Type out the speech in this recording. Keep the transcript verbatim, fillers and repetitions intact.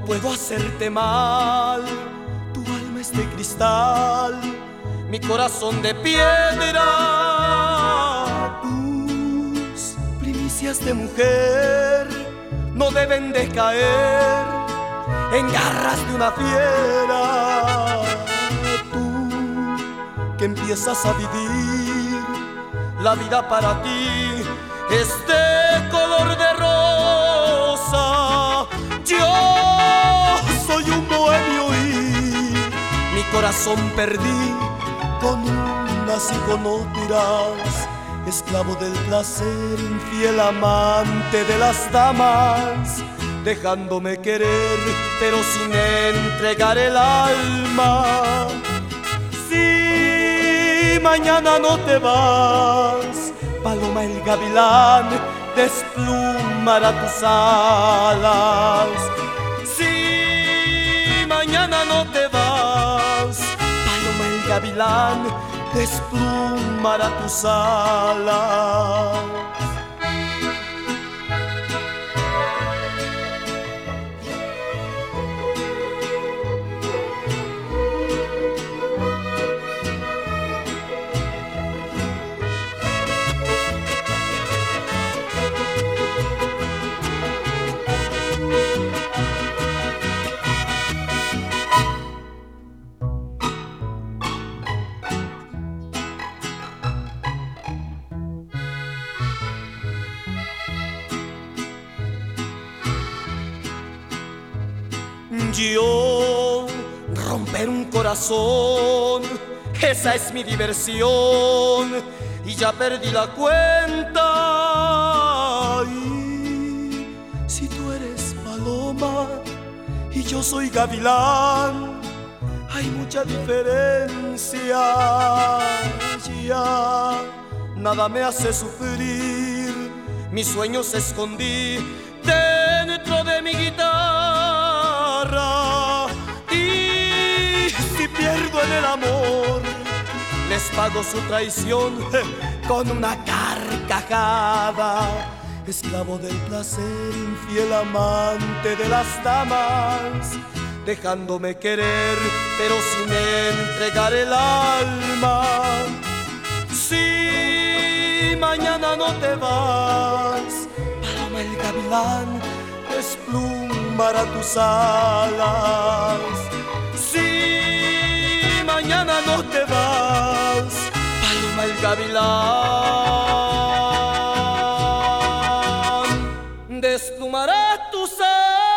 puedo hacerte mal, tu alma es de cristal, mi corazón de piedra. Tus primicias de mujer no deben de caer en garras de una fiera. Tú que empiezas a vivir la vida para ti es de color de rosa. Yo soy un bohemio y mi corazón perdí con unas y con otras, esclavo del placer, infiel amante de las damas, dejándome querer pero sin entregar el alma. Si mañana no te vas, paloma el gavilán desplumará tus alas. Si mañana no te vas, paloma el gavilán desplumará tus alas. Yo romper un corazón, esa es mi diversión, y ya perdí la cuenta. Y si tú eres paloma y yo soy gavilán, hay mucha diferencia. Ya nada me hace sufrir, mis sueños escondí dentro de mi guitarra. Y si pierdo en el amor, les pago su traición con una carcajada. Esclavo del placer, infiel amante de las damas, dejándome querer pero sin entregar el alma. Si mañana no te vas, paloma el gavilán desplumará tus alas. Si mañana no te vas, paloma el gavilán desplumará tus alas.